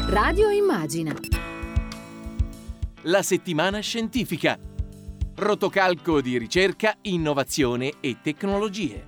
Radio Immagina. La settimana scientifica. Rotocalco di ricerca, innovazione e tecnologie.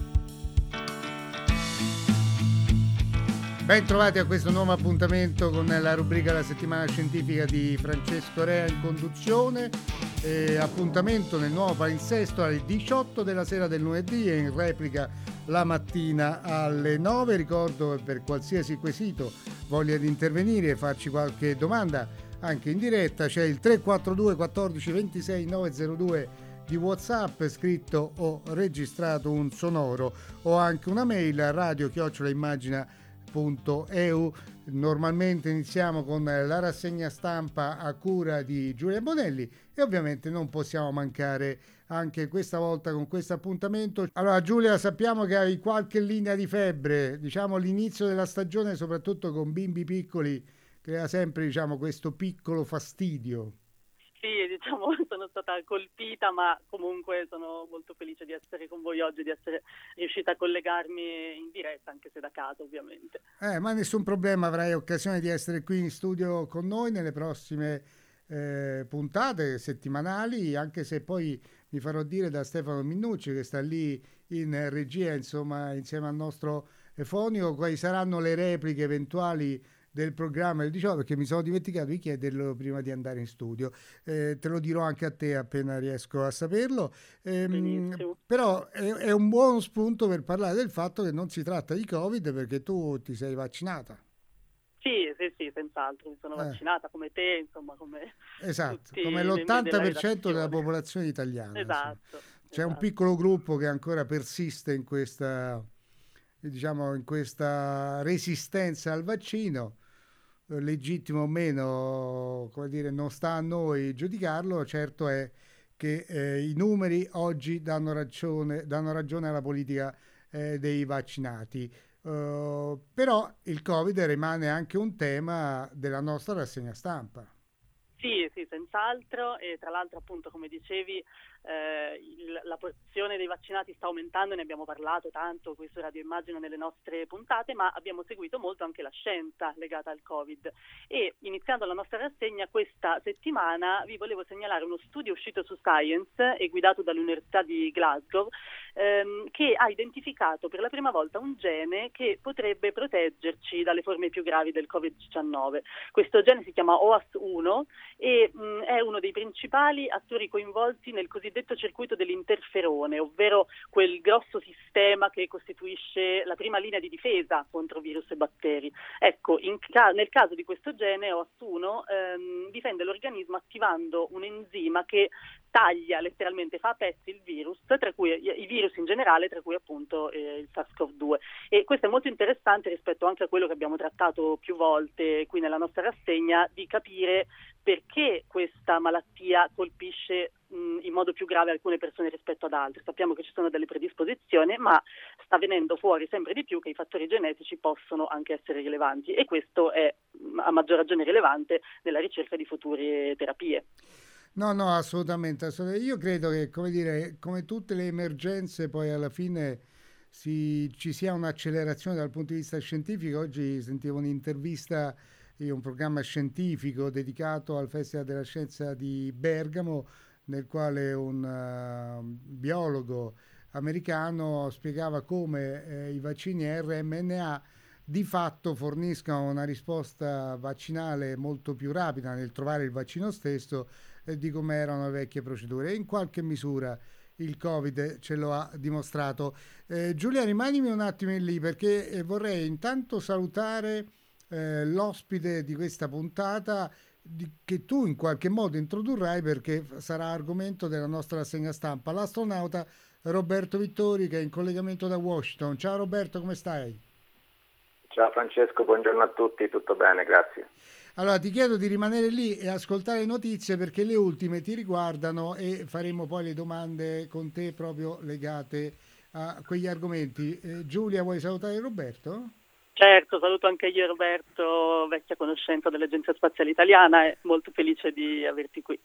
Ben trovati a questo nuovo appuntamento con la rubrica La settimana scientifica di Francesco Rea in conduzione. Appuntamento nel nuovo palinsesto alle 18 della sera del lunedì e in replica la mattina alle 9. Ricordo che per qualsiasi quesito voglia di intervenire e farci qualche domanda anche in diretta c'è il 342 14 26 902 di WhatsApp, scritto o registrato un sonoro, o anche una mail a radio@immagina.eu. Normalmente iniziamo con la rassegna stampa a cura di Giulia Bonelli e ovviamente non possiamo mancare anche questa volta con questo appuntamento. Allora Giulia, sappiamo che hai qualche linea di febbre, diciamo l'inizio della stagione soprattutto con bimbi piccoli crea sempre questo piccolo fastidio. Sì, sono stata colpita, ma comunque sono molto felice di essere con voi oggi, di essere riuscita a collegarmi in diretta, anche se da casa ovviamente. Ma nessun problema, avrai occasione di essere qui in studio con noi nelle prossime puntate settimanali, anche se poi mi farò dire da Stefano Minnucci che sta lì in regia, insomma, insieme al nostro fonico, quali saranno le repliche eventuali del programma del 18, perché mi sono dimenticato di chiederlo prima di andare in studio. Te lo dirò anche a te appena riesco a saperlo. Però è un buono spunto per parlare del fatto che non si tratta di Covid, perché tu ti sei vaccinata. Sì, senz'altro, mi sono vaccinata come te, insomma, come esatto, come l'80% della popolazione italiana. Esatto. C'è un piccolo gruppo che ancora persiste in questa resistenza al vaccino. Legittimo o meno, non sta a noi giudicarlo. Certo è che i numeri oggi danno ragione alla politica dei vaccinati. Però il Covid rimane anche un tema della nostra rassegna stampa. Sì, senz'altro, e tra l'altro appunto come dicevi la porzione dei vaccinati sta aumentando, ne abbiamo parlato tanto qui su Radio Immagino nelle nostre puntate, ma abbiamo seguito molto anche la scienza legata al Covid e iniziando la nostra rassegna questa settimana vi volevo segnalare uno studio uscito su Science e guidato dall'Università di Glasgow che ha identificato per la prima volta un gene che potrebbe proteggerci dalle forme più gravi del Covid-19. Questo gene si chiama OAS1 e è uno dei principali attori coinvolti nel cosiddetto circuito dell'interferone, ovvero quel grosso sistema che costituisce la prima linea di difesa contro virus e batteri. Ecco, nel caso di questo gene OAS1 difende l'organismo attivando un enzima che taglia letteralmente, fa a pezzi il virus, tra cui i virus in generale, tra cui appunto il SARS-CoV-2. E questo è molto interessante rispetto anche a quello che abbiamo trattato più volte qui nella nostra rassegna, di capire perché questa malattia colpisce in modo più grave alcune persone rispetto ad altre. Sappiamo che ci sono delle predisposizioni, ma sta venendo fuori sempre di più che i fattori genetici possono anche essere rilevanti e questo è a maggior ragione rilevante nella ricerca di future terapie. No, assolutamente. Io credo che, come tutte le emergenze, poi alla fine ci sia un'accelerazione dal punto di vista scientifico. Oggi sentivo un'intervista in un programma scientifico dedicato al Festival della Scienza di Bergamo, nel quale un biologo americano spiegava come i vaccini mRNA di fatto forniscano una risposta vaccinale molto più rapida nel trovare il vaccino stesso di come erano le vecchie procedure. E in qualche misura il Covid ce lo ha dimostrato. Giulia, rimanimi un attimo lì perché vorrei intanto salutare l'ospite di questa puntata che tu in qualche modo introdurrai perché sarà argomento della nostra rassegna stampa, l'astronauta Roberto Vittori, che è in collegamento da Washington. Ciao Roberto, come stai? Ciao Francesco, buongiorno a tutti, tutto bene, grazie. Allora ti chiedo di rimanere lì e ascoltare le notizie perché le ultime ti riguardano e faremo poi le domande con te proprio legate a quegli argomenti. Giulia, vuoi salutare Roberto? Certo, saluto anche io Roberto, vecchia conoscenza dell'Agenzia Spaziale Italiana e molto felice di averti qui.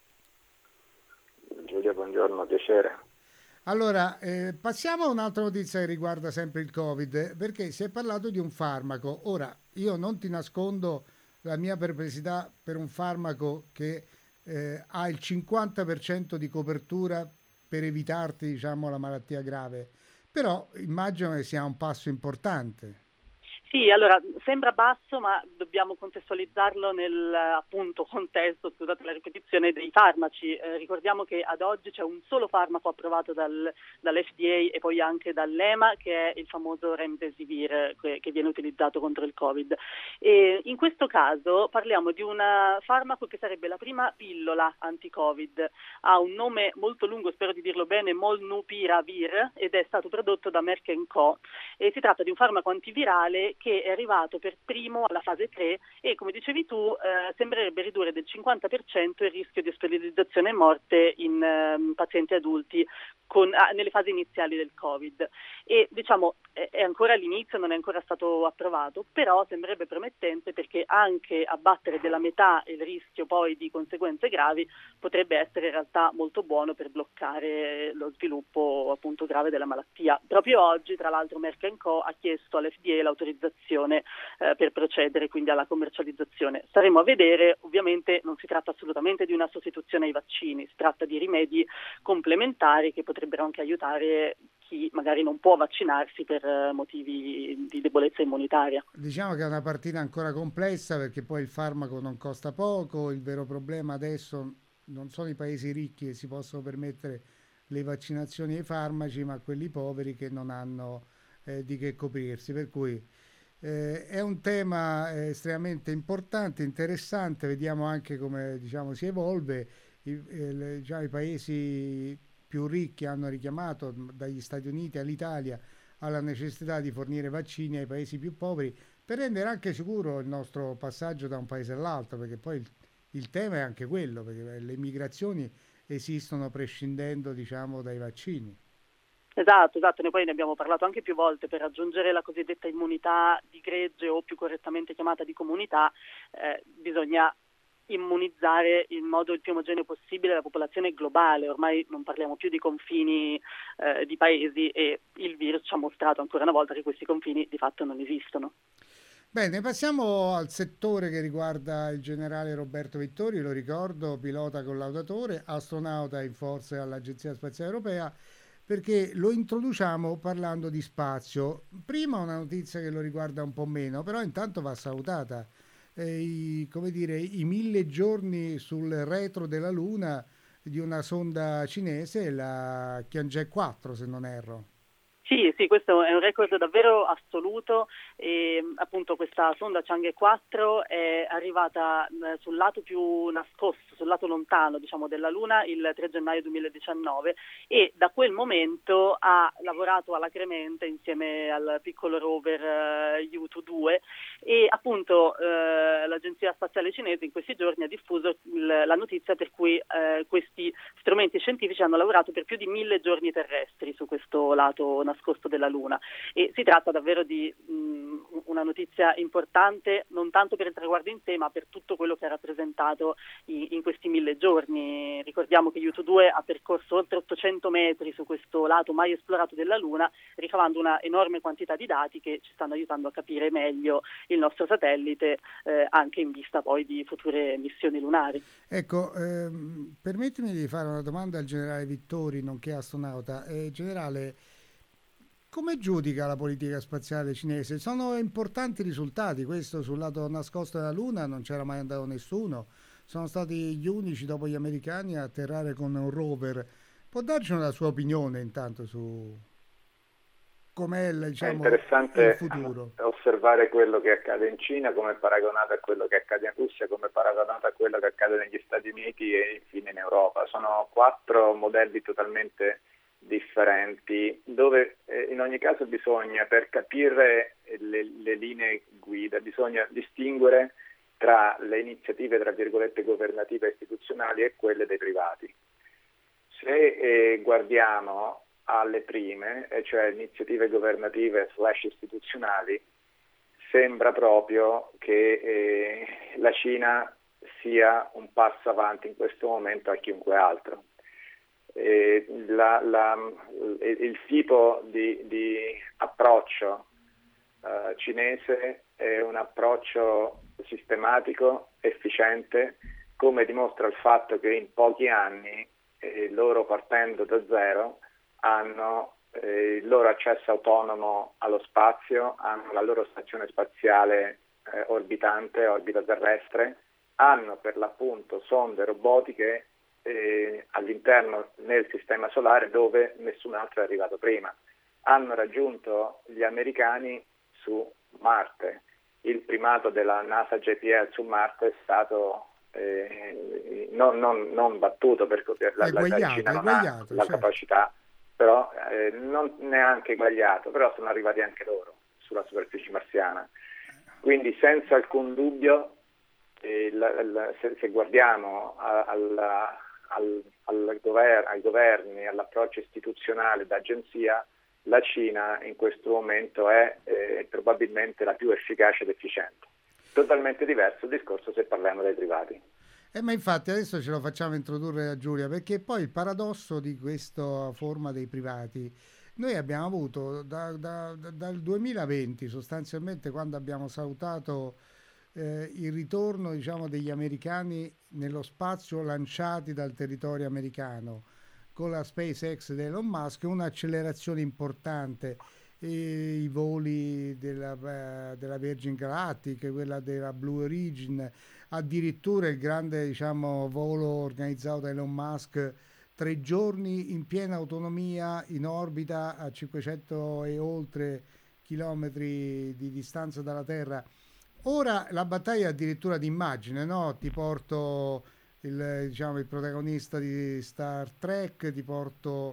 Giulia, buongiorno, piacere. Allora, passiamo a un'altra notizia che riguarda sempre il Covid, perché si è parlato di un farmaco. Ora, io non ti nascondo la mia perplessità per un farmaco che ha il 50% di copertura per evitarti, diciamo, la malattia grave. Però immagino che sia un passo importante. Sì, allora sembra basso, ma dobbiamo contestualizzarlo nel appunto contesto, scusate la ripetizione, dei farmaci. Ricordiamo che ad oggi c'è un solo farmaco approvato dall'FDA e poi anche dall'EMA, che è il famoso Remdesivir, che viene utilizzato contro il Covid. E in questo caso parliamo di un farmaco che sarebbe la prima pillola anti-Covid. Ha un nome molto lungo, spero di dirlo bene, Molnupiravir, ed è stato prodotto da Merck & Co. E si tratta di un farmaco antivirale che è arrivato per primo alla fase 3 e, come dicevi tu, sembrerebbe ridurre del 50% il rischio di ospedalizzazione e morte in pazienti adulti nelle fasi iniziali del Covid. E diciamo è ancora all'inizio, non è ancora stato approvato, però sembrerebbe promettente perché anche abbattere della metà il rischio poi di conseguenze gravi potrebbe essere in realtà molto buono per bloccare lo sviluppo appunto grave della malattia. Proprio oggi, tra l'altro, Merck & Co. ha chiesto all'FDA l'autorizzazione per procedere quindi alla commercializzazione. Staremo a vedere, ovviamente non si tratta assolutamente di una sostituzione ai vaccini, si tratta di rimedi complementari che potrebbero anche aiutare chi magari non può vaccinarsi per motivi di debolezza immunitaria. Diciamo che è una partita ancora complessa perché poi il farmaco non costa poco, il vero problema adesso non sono i paesi ricchi che si possono permettere le vaccinazioni e i farmaci, ma quelli poveri che non hanno di che coprirsi, per cui è un tema estremamente importante, interessante, vediamo anche come diciamo, si evolve, i paesi più ricchi hanno richiamato dagli Stati Uniti all'Italia alla necessità di fornire vaccini ai paesi più poveri per rendere anche sicuro il nostro passaggio da un paese all'altro, perché poi il tema è anche quello, perché le migrazioni esistono prescindendo, diciamo, dai vaccini. Esatto, noi poi ne abbiamo parlato anche più volte. Per raggiungere la cosiddetta immunità di gregge o più correttamente chiamata di comunità bisogna immunizzare in modo il più omogeneo possibile la popolazione globale. Ormai non parliamo più di confini di paesi e il virus ci ha mostrato ancora una volta che questi confini di fatto non esistono. Bene, passiamo al settore che riguarda il generale Roberto Vittori, lo ricordo, pilota collaudatore, astronauta in forze all'Agenzia Spaziale Europea, perché lo introduciamo parlando di spazio. Prima una notizia che lo riguarda un po' meno, però intanto va salutata. I 1000 giorni sul retro della Luna di una sonda cinese, la Tianzheng 4, se non erro. Sì, questo è un record davvero assoluto e appunto questa sonda Chang'e 4 è arrivata sul lato più nascosto, sul lato lontano diciamo della Luna il 3 gennaio 2019 e da quel momento ha lavorato alacremente insieme al piccolo rover Yutu-2 e appunto l'Agenzia Spaziale Cinese in questi giorni ha diffuso la notizia per cui questi strumenti scientifici hanno lavorato per più di 1000 giorni terrestri su questo lato nascosto della Luna e si tratta davvero di una notizia importante non tanto per il traguardo in sé ma per tutto quello che ha rappresentato in questi 1000 giorni. Ricordiamo che Yutu-2 ha percorso oltre 800 metri su questo lato mai esplorato della Luna ricavando una enorme quantità di dati che ci stanno aiutando a capire meglio il nostro satellite anche in vista poi di future missioni lunari. Ecco, permettimi di fare una domanda al generale Vittori, nonché astronauta. Generale, come giudica la politica spaziale cinese? Sono importanti risultati, questo sul lato nascosto della Luna non c'era mai andato nessuno, sono stati gli unici dopo gli americani a atterrare con un rover. Può darci una sua opinione intanto su com'è il interessante futuro? Osservare quello che accade in Cina come paragonato a quello che accade in Russia, come paragonato a quello che accade negli Stati Uniti e infine in Europa. Sono 4 modelli totalmente differenti dove in ogni caso bisogna, per capire le linee guida, bisogna distinguere tra le iniziative tra virgolette governative e istituzionali e quelle dei privati. Se guardiamo alle prime, cioè iniziative governative / istituzionali, sembra proprio che la Cina sia un passo avanti in questo momento a chiunque altro. Il tipo di approccio cinese è un approccio sistematico, efficiente, come dimostra il fatto che in pochi anni loro, partendo da zero, hanno il loro accesso autonomo allo spazio, hanno la loro stazione spaziale orbitante, orbita terrestre, hanno per l'appunto sonde robotiche all'interno nel sistema solare dove nessun altro è arrivato prima. Hanno raggiunto gli americani su Marte. Il primato della NASA JPL su Marte è stato non battuto, perché la Cina non ha la certo. capacità, però non neanche eguagliato, però sono arrivati anche loro sulla superficie marziana. Quindi senza alcun dubbio, se guardiamo ai governi, all'approccio istituzionale d'agenzia, la Cina in questo momento è probabilmente la più efficace ed efficiente. Totalmente diverso il discorso se parliamo dei privati. Ma infatti adesso ce lo facciamo introdurre a Giulia, perché poi il paradosso di questa forma dei privati, noi abbiamo avuto dal 2020 sostanzialmente, quando abbiamo salutato il ritorno, diciamo, degli americani nello spazio lanciati dal territorio americano con la SpaceX di Elon Musk, un'accelerazione importante, i voli della Virgin Galactic, quella della Blue Origin, addirittura il grande, diciamo, volo organizzato da Elon Musk, 3 giorni in piena autonomia in orbita a 500 e oltre chilometri di distanza dalla Terra. Ora la battaglia addirittura di immagine, no? Ti porto il protagonista di Star Trek, ti porto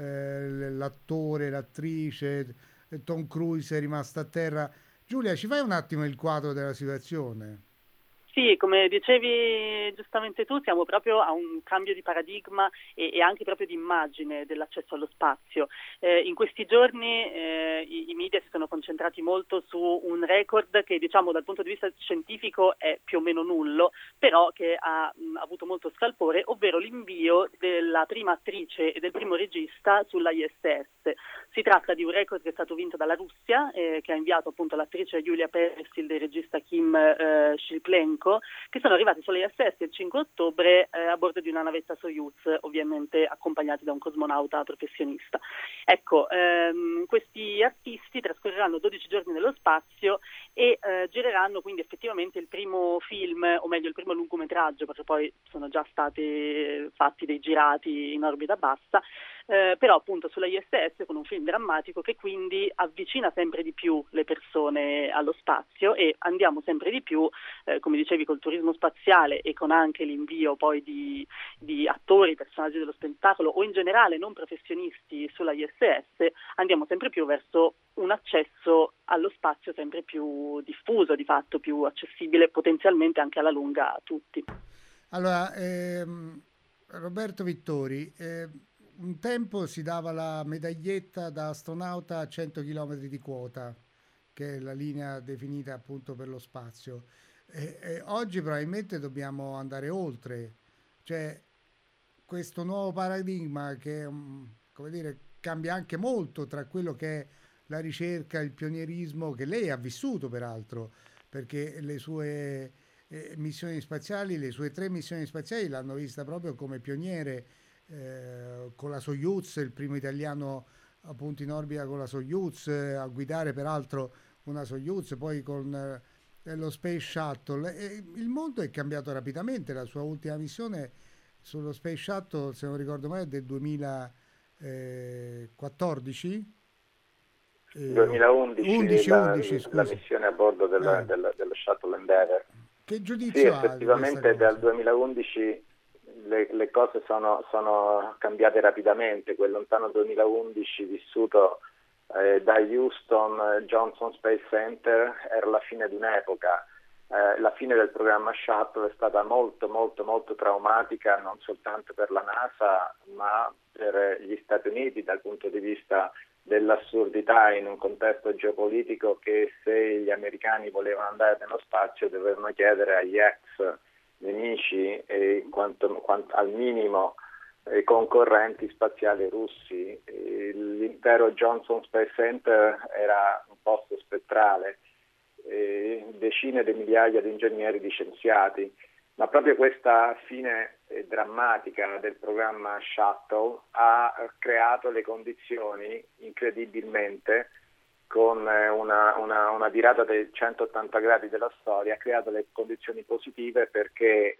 l'attore, l'attrice, Tom Cruise è rimasto a terra. Giulia, ci fai un attimo il quadro della situazione? Sì, come dicevi giustamente tu, siamo proprio a un cambio di paradigma e anche proprio di immagine dell'accesso allo spazio. In questi giorni i media si sono concentrati molto su un record che, diciamo, dal punto di vista scientifico è più o meno nullo, però che ha avuto molto scalpore, ovvero l'invio della prima attrice e del primo regista sulla ISS. Si tratta di un record che è stato vinto dalla Russia, che ha inviato appunto l'attrice Yulia Perez e il regista Kim Shilplenko, che sono arrivati sulla ISS il 5 ottobre a bordo di una navetta Soyuz, ovviamente accompagnati da un cosmonauta professionista. Ecco, questi artisti trascorreranno 12 giorni nello spazio e gireranno quindi effettivamente il primo film, o meglio il primo lungometraggio, perché poi sono già stati fatti dei girati in orbita bassa, però appunto sulla ISS, con un film drammatico che quindi avvicina sempre di più le persone allo spazio, e andiamo sempre di più, come dicevi, col turismo spaziale e con anche l'invio poi di attori, personaggi dello spettacolo o in generale non professionisti sulla ISS, andiamo sempre più verso un accesso allo spazio sempre più diffuso, di fatto più accessibile potenzialmente anche alla lunga a tutti. Allora, Roberto Vittori, un tempo si dava la medaglietta da astronauta a 100 km di quota, che è la linea definita appunto per lo spazio. Oggi probabilmente dobbiamo andare oltre, cioè questo nuovo paradigma che, come dire, cambia anche molto tra quello che è la ricerca, il pionierismo che lei ha vissuto peraltro, perché le sue missioni spaziali, le sue 3 missioni spaziali l'hanno vista proprio come pioniere, con la Soyuz, il primo italiano appunto in orbita con la Soyuz, a guidare peraltro una Soyuz, poi con lo Space Shuttle. Il mondo è cambiato rapidamente. La sua ultima missione sullo Space Shuttle, se non ricordo male, è del 2014? 2011, 11, la missione a bordo dello Shuttle Endeavour. Che giudizio sì, ha? Effettivamente dal 2011 le cose sono cambiate rapidamente. Quel lontano 2011 vissuto da Houston Johnson Space Center era la fine di un'epoca. La fine del programma Shuttle è stata molto molto molto traumatica, non soltanto per la NASA ma per gli Stati Uniti, dal punto di vista dell'assurdità in un contesto geopolitico che se gli americani volevano andare nello spazio dovevano chiedere agli ex nemici e quanto al minimo concorrenti spaziali russi. L'intero Johnson Space Center era composto spettrale, decine di migliaia di ingegneri, di scienziati, ma proprio questa fine drammatica del programma Shuttle ha creato le condizioni incredibilmente, con una virata dei 180 gradi della storia, ha creato le condizioni positive perché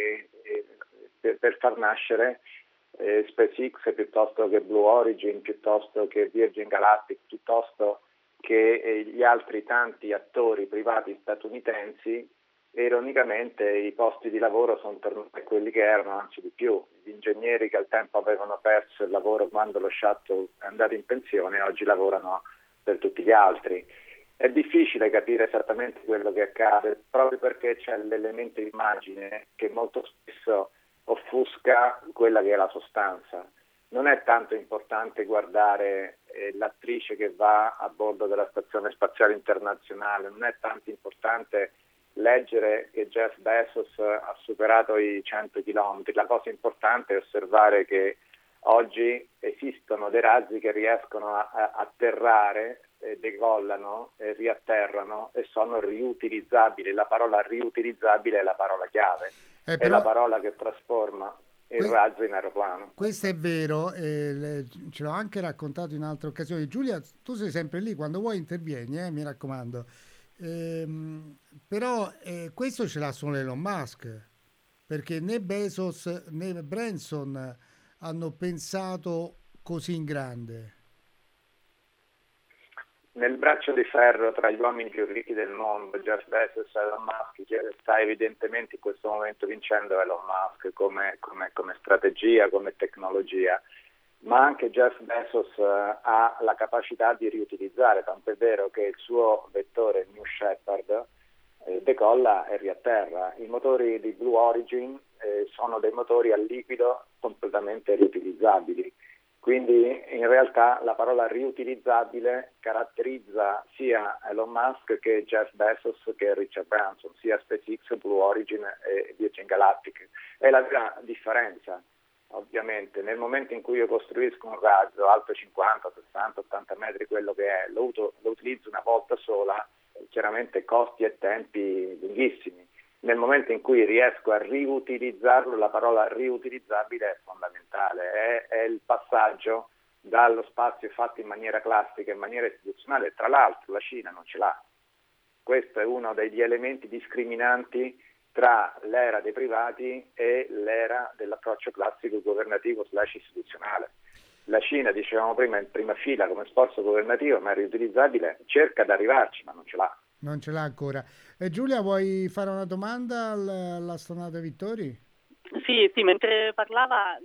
per far nascere SpaceX piuttosto che Blue Origin, piuttosto che Virgin Galactic, piuttosto che gli altri tanti attori privati statunitensi. Ironicamente i posti di lavoro sono tornati a quelli che erano, anzi di più. Gli ingegneri che al tempo avevano perso il lavoro quando lo shuttle è andato in pensione oggi lavorano per tutti gli altri. È difficile capire esattamente quello che accade proprio perché c'è l'elemento immagine che molto spesso offusca quella che è la sostanza. Non è tanto importante guardare l'attrice che va a bordo della Stazione Spaziale Internazionale, non è tanto importante leggere che Jeff Bezos ha superato i 100 chilometri. La cosa importante è osservare che oggi esistono dei razzi che riescono a atterrare, decollano, riatterrano e sono riutilizzabili. La parola riutilizzabile è la parola chiave, è la parola che trasforma il razzo in aeroplano. Questo è vero, ce l'ho anche raccontato in altre occasioni. Giulia, tu sei sempre lì, quando vuoi intervieni, mi raccomando. Però questo ce l'ha solo Elon Musk, perché né Bezos né Branson hanno pensato così in grande. Nel braccio di ferro tra gli uomini più ricchi del mondo, Jeff Bezos e Elon Musk, sta evidentemente in questo momento vincendo Elon Musk come strategia, come tecnologia, ma anche Jeff Bezos ha la capacità di riutilizzare, tant'è vero che il suo vettore New Shepard decolla e riatterra. I motori di Blue Origin sono dei motori a liquido completamente riutilizzabili. Quindi in realtà la parola riutilizzabile caratterizza sia Elon Musk che Jeff Bezos che Richard Branson, sia SpaceX, Blue Origin e Virgin Galactic. È la vera differenza, ovviamente. Nel momento in cui io costruisco un razzo alto 50, 60, 80 metri, quello che è, lo utilizzo una volta sola, chiaramente costi e tempi lunghissimi. Nel momento in cui riesco a riutilizzarlo, la parola riutilizzabile è fondamentale, è il passaggio dallo spazio fatto in maniera classica, in maniera istituzionale. Tra l'altro la Cina non ce l'ha. Questo è uno degli elementi discriminanti tra l'era dei privati e l'era dell'approccio classico governativo / istituzionale. La Cina, dicevamo prima, in prima fila come sforzo governativo, ma è riutilizzabile, cerca di arrivarci, ma non ce l'ha. Non ce l'ha ancora. Giulia, vuoi fare una domanda all'astronauta Vittori? Sì, mentre parlava,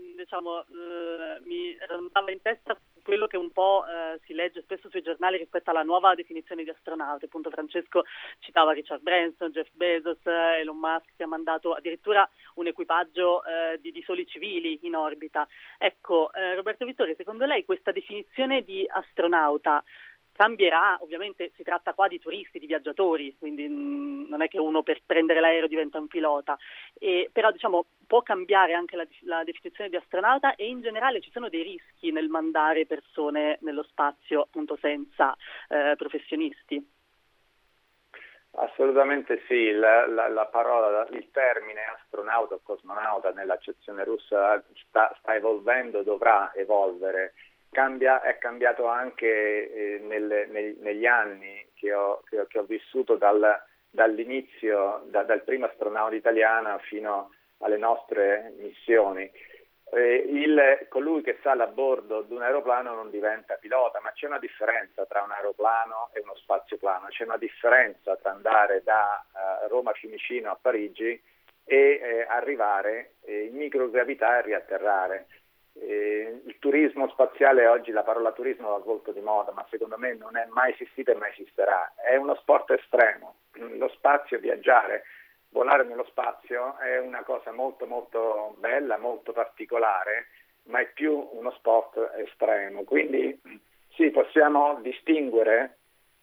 mi rondava in testa quello che un po' si legge spesso sui giornali rispetto alla nuova definizione di astronauti. Appunto Francesco citava Richard Branson, Jeff Bezos, Elon Musk, che ha mandato addirittura un equipaggio di soli civili in orbita. Ecco, Roberto Vittori, secondo lei questa definizione di astronauta cambierà? Ovviamente si tratta qua di turisti, di viaggiatori, quindi non è che uno per prendere l'aereo diventa un pilota, però può cambiare anche la definizione di astronauta, e in generale ci sono dei rischi nel mandare persone nello spazio appunto senza professionisti? Assolutamente sì, la parola, il termine astronauta o cosmonauta nell'accezione russa sta evolvendo, dovrà evolvere. È cambiato anche negli anni che ho vissuto dall'inizio, dal primo astronauta italiano fino alle nostre missioni. Colui che sale a bordo di un aeroplano non diventa pilota, ma c'è una differenza tra un aeroplano e uno spazioplano, c'è una differenza tra andare da Roma Fiumicino a Parigi e arrivare in microgravità e riatterrare. Il turismo spaziale oggi, la parola turismo va volto di moda, ma secondo me non è mai esistita e mai esisterà. È uno sport estremo. Lo spazio, viaggiare, volare nello spazio è una cosa molto molto bella, molto particolare, ma è più uno sport estremo. Quindi sì, possiamo distinguere,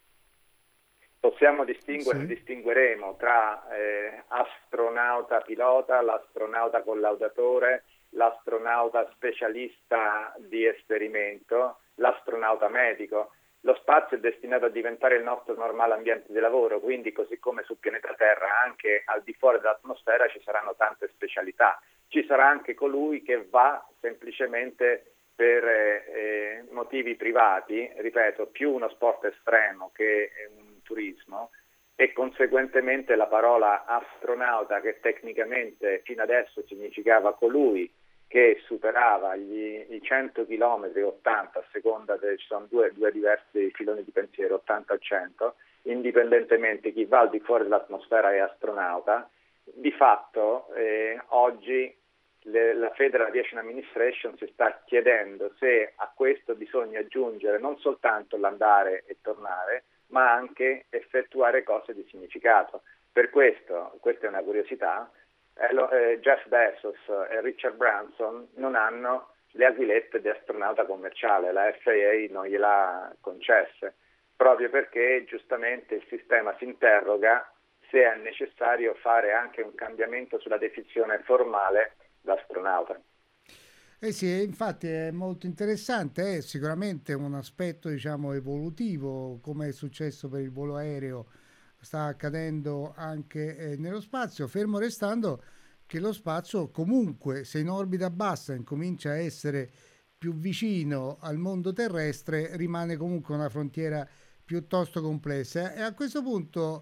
Sì. distingueremo tra astronauta pilota, l'astronauta collaudatore, l'astronauta specialista di esperimento, l'astronauta medico. Lo spazio è destinato a diventare il nostro normale ambiente di lavoro, quindi così come sul pianeta Terra, anche al di fuori dell'atmosfera ci saranno tante specialità. Ci sarà anche colui che va semplicemente per motivi privati, ripeto, più uno sport estremo che un turismo, e conseguentemente la parola astronauta, che tecnicamente fino adesso significava colui che superava i 100 km, 80 a seconda, ci sono due diversi filoni di pensiero, 80 a 100, indipendentemente chi va al di fuori dell'atmosfera è astronauta. Di fatto oggi la Federal Aviation Administration si sta chiedendo se a questo bisogna aggiungere non soltanto l'andare e tornare, ma anche effettuare cose di significato. Per questo, questa è una curiosità, Jeff Bezos e Richard Branson non hanno le aquilette di astronauta commerciale, la FAA non gliel'ha concesse, proprio perché giustamente il sistema si interroga se è necessario fare anche un cambiamento sulla definizione formale d'astronauta. Eh sì, infatti è molto interessante, è sicuramente un aspetto, diciamo, evolutivo, come è successo per il volo aereo, sta accadendo anche nello spazio, fermo restando che lo spazio comunque, se in orbita bassa incomincia a essere più vicino al mondo terrestre, rimane comunque una frontiera piuttosto complessa. E a questo punto,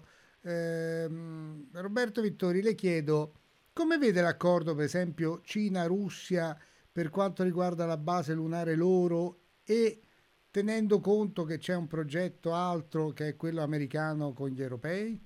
Roberto Vittori, le chiedo come vede l'accordo, per esempio, Cina-Russia per quanto riguarda la base lunare loro, e tenendo conto che c'è un progetto altro che è quello americano con gli europei?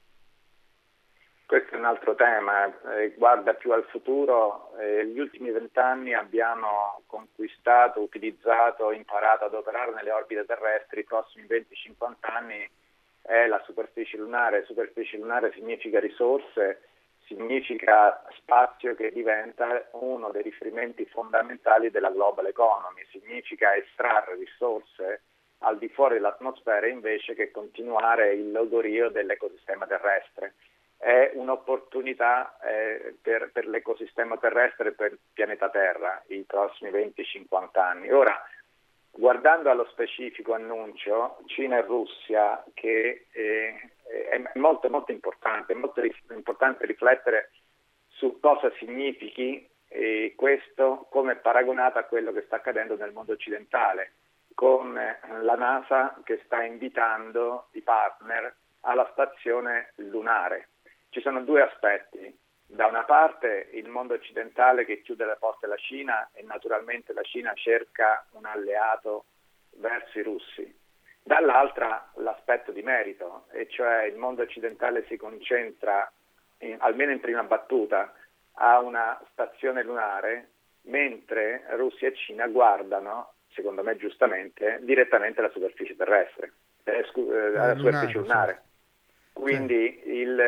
Questo è un altro tema, guarda più al futuro. Negli ultimi 20 anni abbiamo conquistato, utilizzato, imparato ad operare nelle orbite terrestri. I prossimi 20-50 anni è la superficie lunare. Superficie lunare significa risorse, significa spazio che diventa uno dei riferimenti fondamentali della global economy, significa estrarre risorse al di fuori dell'atmosfera invece che continuare il logorio dell'ecosistema terrestre. È un'opportunità per l'ecosistema terrestre e per il pianeta Terra i prossimi 20-50 anni. Ora, guardando allo specifico annuncio, Cina e Russia, che è molto molto importante, riflettere su cosa significhi questo come paragonato a quello che sta accadendo nel mondo occidentale, con la NASA che sta invitando i partner alla stazione lunare. Ci sono due aspetti. Da una parte il mondo occidentale che chiude le porte alla Cina e naturalmente la Cina cerca un alleato verso i russi. Dall'altra l'aspetto di merito, e cioè il mondo occidentale si concentra, almeno in prima battuta, a una stazione lunare, mentre Russia e Cina guardano, secondo me giustamente, direttamente alla superficie terrestre, alla superficie lunare. Quindi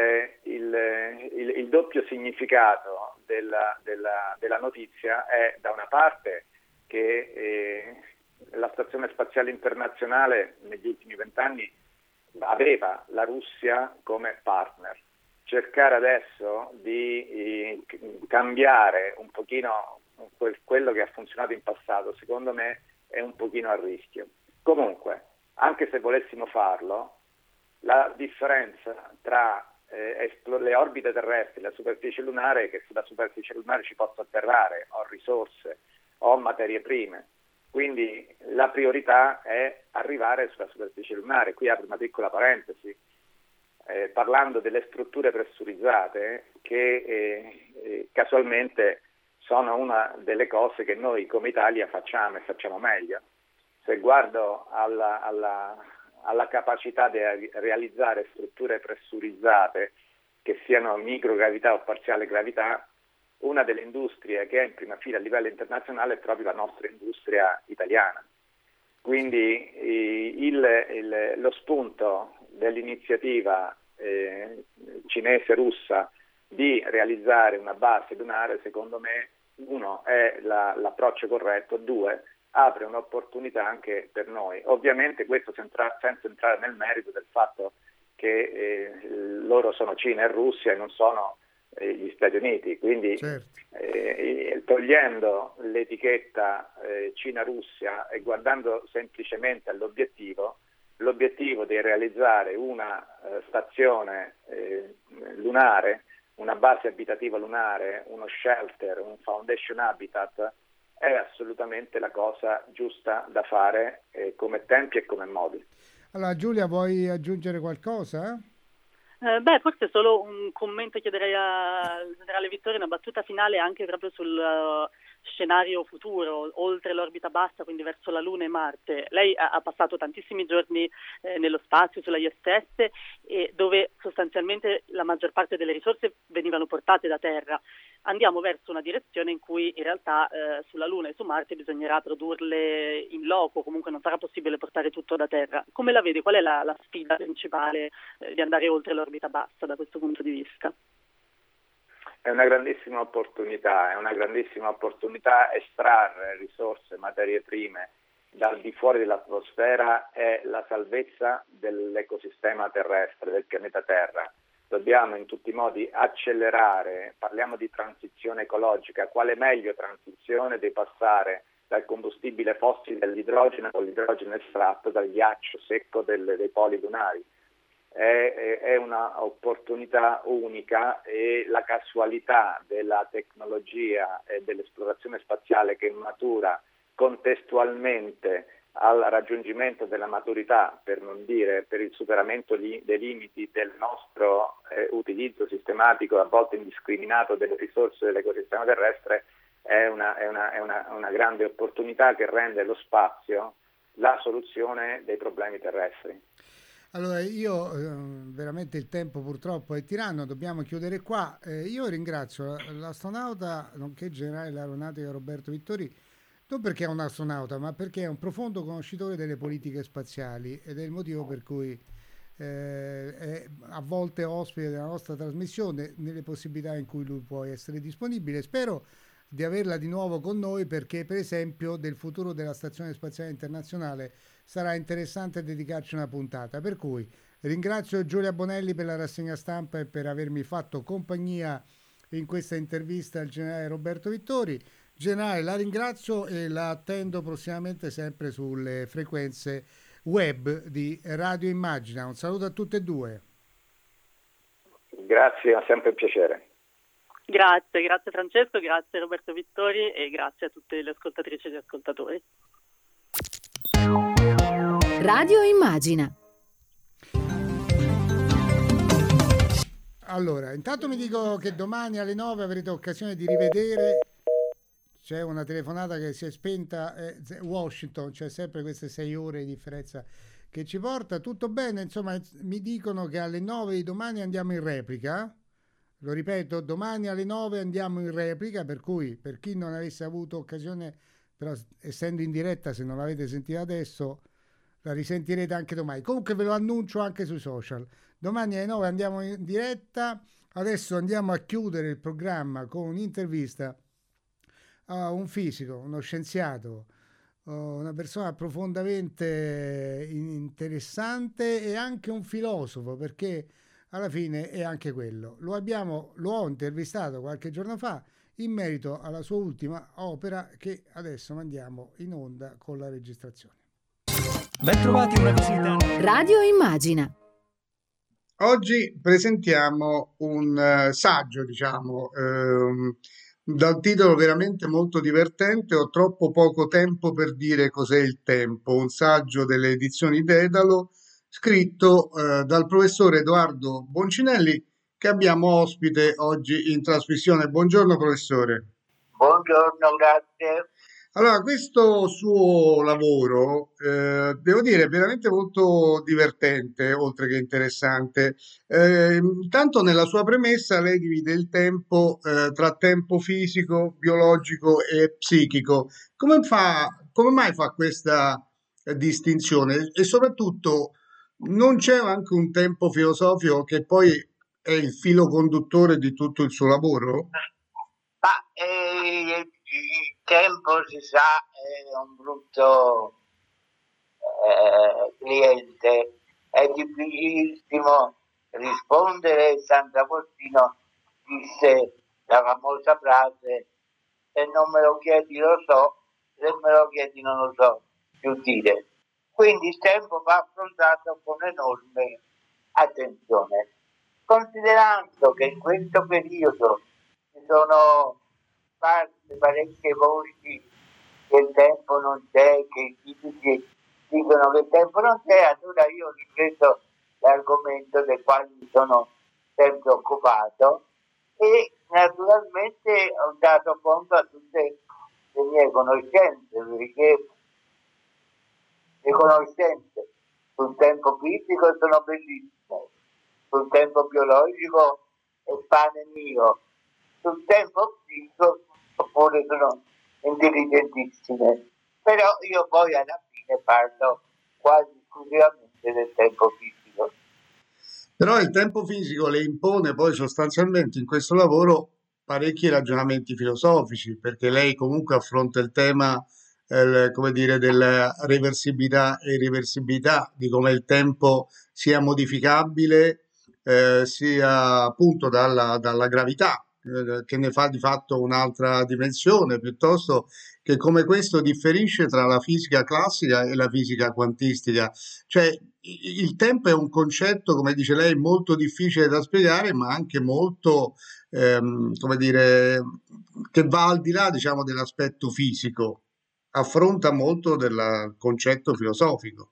il doppio significato della notizia è da una parte che la Stazione Spaziale Internazionale negli ultimi 20 anni aveva la Russia come partner. Cercare adesso di cambiare un pochino quello che ha funzionato in passato, secondo me è un pochino a rischio. Comunque, anche se volessimo farlo, la differenza tra le orbite terrestri e la superficie lunare è che sulla superficie lunare ci posso atterrare, ho risorse, ho materie prime, quindi la priorità è arrivare sulla superficie lunare. Qui apro una piccola parentesi, parlando delle strutture pressurizzate che casualmente sono una delle cose che noi come Italia facciamo e facciamo meglio. Se guardo alla capacità di realizzare strutture pressurizzate che siano microgravità o parziale gravità, una delle industrie che è in prima fila a livello internazionale è proprio la nostra industria italiana. Quindi lo spunto dell'iniziativa cinese-russa di realizzare una base lunare, secondo me, uno, è l'approccio corretto, due, apre un'opportunità anche per noi. Ovviamente questo senza entrare nel merito del fatto che loro sono Cina e Russia e non sono gli Stati Uniti, quindi certo. Togliendo l'etichetta Cina-Russia e guardando semplicemente all'obiettivo, l'obiettivo di realizzare una stazione lunare, una base abitativa lunare, uno shelter, un foundation habitat, è assolutamente la cosa giusta da fare come tempi e come modi. Allora Giulia, vuoi aggiungere qualcosa? Forse solo un commento chiederei al generale Vittorio, una battuta finale anche proprio sul scenario futuro, oltre l'orbita bassa, quindi verso la Luna e Marte. Lei ha passato tantissimi giorni nello spazio, sulla ISS, dove sostanzialmente la maggior parte delle risorse venivano portate da Terra. Andiamo verso una direzione in cui in realtà sulla Luna e su Marte bisognerà produrle in loco, comunque non sarà possibile portare tutto da Terra. Come la vede? Qual è la sfida principale di andare oltre l'orbita bassa da questo punto di vista? È una grandissima opportunità estrarre risorse, materie prime dal di fuori dell'atmosfera è la salvezza dell'ecosistema terrestre, del pianeta Terra. Dobbiamo in tutti i modi accelerare, parliamo di transizione ecologica, quale meglio transizione di passare dal combustibile fossile dell'idrogeno con l'idrogeno estratto dal ghiaccio secco dei poli lunari. È una opportunità unica e la casualità della tecnologia e dell'esplorazione spaziale che matura contestualmente al raggiungimento della maturità, per non dire per il superamento dei limiti del nostro utilizzo sistematico, a volte indiscriminato, delle risorse dell'ecosistema terrestre, è una grande opportunità che rende lo spazio la soluzione dei problemi terrestri. Allora io veramente il tempo purtroppo è tiranno, dobbiamo chiudere qua. Io ringrazio l'astronauta nonché generale dell'aeronautica Roberto Vittori, non perché è un astronauta, ma perché è un profondo conoscitore delle politiche spaziali ed è il motivo per cui è a volte ospite della nostra trasmissione nelle possibilità in cui lui può essere disponibile. Spero di averla di nuovo con noi perché, per esempio, del futuro della Stazione Spaziale Internazionale sarà interessante dedicarci una puntata. Per cui ringrazio Giulia Bonelli per la rassegna stampa e per avermi fatto compagnia in questa intervista al generale Roberto Vittori. Generale, la ringrazio e la attendo prossimamente sempre sulle frequenze web di Radio Immagina. Un saluto a tutte e due. Grazie, è sempre un piacere. Grazie Francesco, grazie Roberto Vittori e grazie a tutte le ascoltatrici e gli ascoltatori. Radio Immagina. Allora, intanto mi dico che domani alle 9 avrete occasione di rivedere. C'è una telefonata che si è spenta, Washington, c'è sempre queste 6 ore di differenza che ci porta. Tutto bene, insomma, mi dicono che alle 9 di domani andiamo in replica. Lo ripeto, domani alle 9 andiamo in replica, per cui per chi non avesse avuto occasione, però essendo in diretta, se non l'avete sentita adesso, la risentirete anche domani. Comunque ve lo annuncio anche sui social. Domani alle 9 andiamo in diretta. Adesso andiamo a chiudere il programma con un'intervista a un fisico, uno scienziato, una persona profondamente interessante e anche un filosofo, perché alla fine è anche quello. L'ho intervistato qualche giorno fa in merito alla sua ultima opera che adesso mandiamo in onda con la registrazione. Ben trovati una visita. Radio Immagina. Oggi presentiamo un saggio, dal titolo veramente molto divertente, Ho troppo poco tempo per dire cos'è il tempo, un saggio delle edizioni Dedalo, scritto dal professore Edoardo Boncinelli, che abbiamo ospite oggi in trasmissione. Buongiorno professore. Buongiorno, grazie. Allora, questo suo lavoro, devo dire, è veramente molto divertente, oltre che interessante. Intanto nella sua premessa lei divide il tempo tra tempo fisico, biologico e psichico. Come mai fa questa distinzione? E soprattutto non c'è anche un tempo filosofico che poi è il filo conduttore di tutto il suo lavoro? Il tempo, si sa, è un brutto cliente, è difficilissimo rispondere. Sant'Agostino disse la famosa frase: se non me lo chiedi lo so, se me lo chiedi non lo so più dire. Quindi il tempo va affrontato con enorme attenzione, considerando che in questo periodo ci sono parecchie voci che il tempo non c'è, che i fisici dicono che il tempo non c'è, allora io ho ripreso l'argomento del quale mi sono sempre occupato e naturalmente ho dato conto a tutte le mie conoscenze, perché le conoscenze sul tempo fisico sono bellissime, sul tempo biologico è pane mio, sul tempo fisico oppure sono intelligentissime, però io poi alla fine parlo quasi esclusivamente del tempo fisico. Però il tempo fisico le impone poi sostanzialmente in questo lavoro parecchi ragionamenti filosofici, perché lei comunque affronta il tema, come dire, della reversibilità e irreversibilità, di come il tempo sia modificabile, sia appunto dalla gravità, che ne fa di fatto un'altra dimensione, piuttosto che come questo differisce tra la fisica classica e la fisica quantistica. Cioè, il tempo è un concetto, come dice lei, molto difficile da spiegare, ma anche molto, come dire, che va al di là, diciamo, dell'aspetto fisico, affronta molto del concetto filosofico.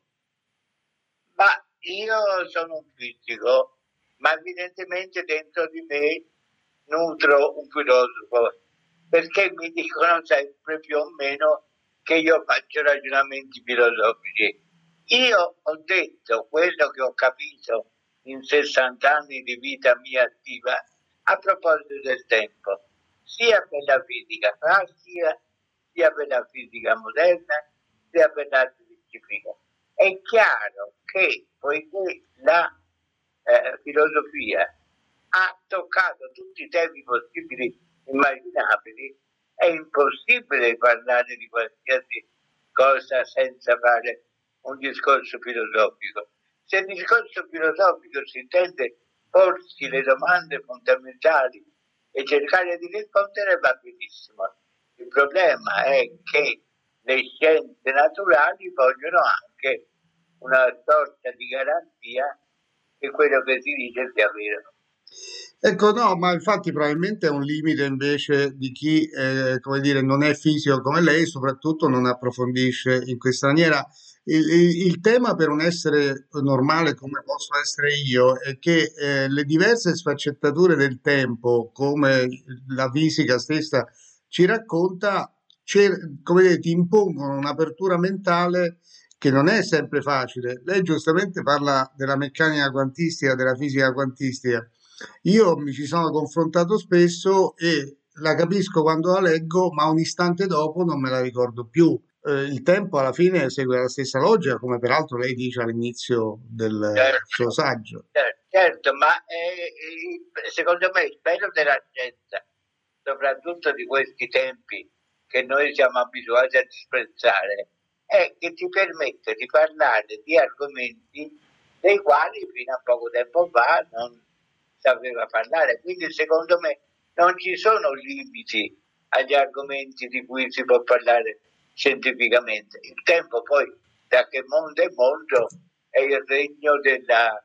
Ma io sono un fisico, ma evidentemente dentro di me nutro un filosofo, perché mi dicono sempre più o meno che io faccio ragionamenti filosofici. Io ho detto quello che ho capito in 60 anni di vita mia attiva a proposito del tempo, sia per la fisica classica, sia per la fisica moderna, sia per l'altre discipline. È chiaro che poiché la filosofia ha toccato tutti i temi possibili immaginabili, è impossibile parlare di qualsiasi cosa senza fare un discorso filosofico. Se il discorso filosofico si intende porsi le domande fondamentali e cercare di rispondere, va benissimo. Il problema è che le scienze naturali vogliono anche una sorta di garanzia che quello che si dice sia vero. Ecco, no, ma infatti probabilmente è un limite invece di chi, come dire, non è fisico come lei, soprattutto non approfondisce in questa maniera. Il tema per un essere normale come posso essere io è che le diverse sfaccettature del tempo, come la fisica stessa ci racconta, come dire, ti impongono un'apertura mentale che non è sempre facile. Lei giustamente parla della meccanica quantistica, della fisica quantistica. Io mi ci sono confrontato spesso e la capisco quando la leggo, ma un istante dopo non me la ricordo più. Il tempo alla fine segue la stessa logica, come peraltro lei dice all'inizio del suo saggio. Certo, ma secondo me il bello della scienza, soprattutto di questi tempi che noi siamo abituati a disprezzare, è che ti permette di parlare di argomenti dei quali fino a poco tempo fa non sapeva parlare. Quindi secondo me non ci sono limiti agli argomenti di cui si può parlare scientificamente. Il tempo poi, da che mondo è mondo, è il regno della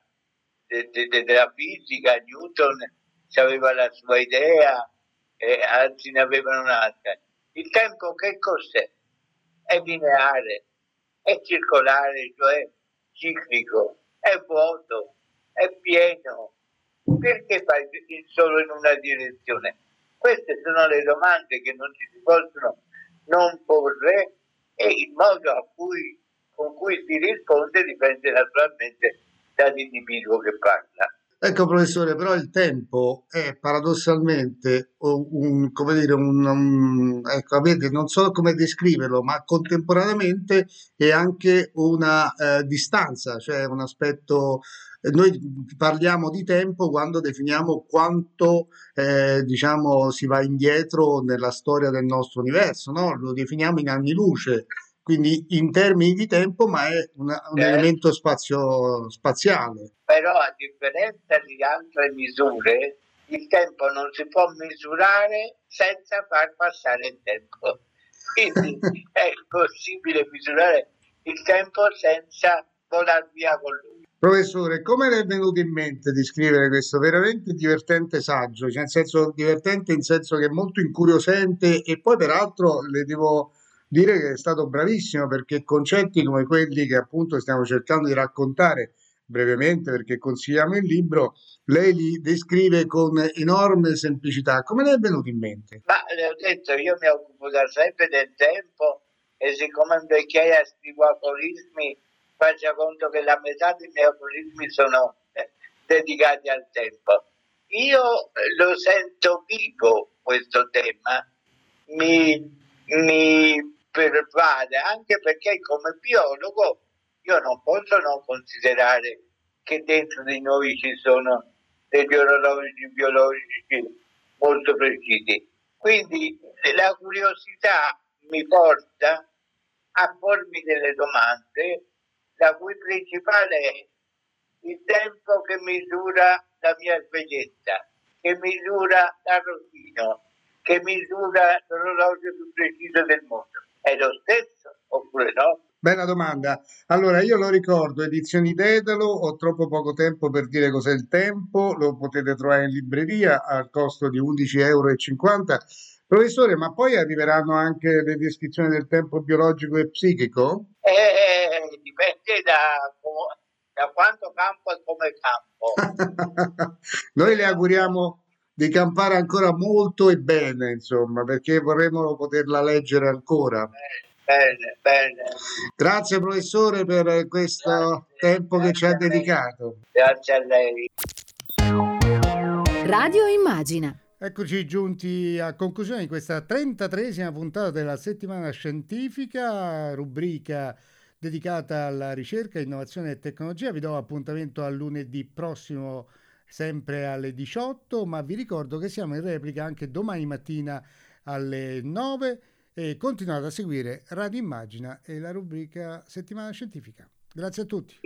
fisica. Newton aveva la sua idea e altri ne avevano un'altra. Il tempo che cos'è? È lineare, è circolare, cioè ciclico, è vuoto, è pieno. Perché fai solo in una direzione? Queste sono le domande che non ci si possono non porre, e il modo con cui si risponde dipende naturalmente dall'individuo che parla. Ecco professore, però il tempo è paradossalmente come dire, ecco, avete, non so come descriverlo, ma contemporaneamente è anche una distanza, cioè un aspetto. Noi parliamo di tempo quando definiamo quanto diciamo si va indietro nella storia del nostro universo, no? Lo definiamo in anni luce, quindi in termini di tempo, ma è un elemento spaziale. Però a differenza di altre misure, il tempo non si può misurare senza far passare il tempo. Quindi è possibile misurare il tempo senza volare via con lui. Professore, come le è venuto in mente di scrivere questo veramente divertente saggio? Cioè, nel senso divertente in senso che è molto incuriosente, e poi peraltro le devo dire che è stato bravissimo, perché concetti come quelli che appunto stiamo cercando di raccontare brevemente, perché consigliamo il libro, lei li descrive con enorme semplicità. Come le è venuto in mente? Ma le ho detto, io mi occupo da sempre del tempo, e siccome in vecchiaia scrivo aforismi, faccia conto che la metà dei miei aforismi sono dedicati al tempo. Io lo sento vivo questo tema, mi pervade, anche perché come biologo io non posso non considerare che dentro di noi ci sono degli orologi biologici molto precisi. Quindi la curiosità mi porta a pormi delle domande, la cui principale è il tempo che misura la mia svegliezza, che misura l'arrotino, che misura l'orologio più preciso del mondo. È lo stesso oppure no? Bella domanda. Allora, io lo ricordo, Edizioni Dedalo, ho troppo poco tempo per dire cos'è il tempo, lo potete trovare in libreria al costo di 11,50 euro. Professore, ma poi arriveranno anche le descrizioni del tempo biologico e psichico? Dipende da quanto campo e come campo. Noi le auguriamo di campare ancora molto e bene, insomma, perché vorremmo poterla leggere ancora. Bene. Grazie professore per questo tempo che ci ha dedicato. Grazie a lei. Radio Immagina. Eccoci giunti a conclusione di questa 33esima puntata della settimana scientifica, rubrica dedicata alla ricerca, innovazione e tecnologia. Vi do appuntamento a lunedì prossimo, sempre alle 18, ma vi ricordo che siamo in replica anche domani mattina alle 9, e continuate a seguire Radio Immagina e la rubrica Settimana Scientifica. Grazie a tutti.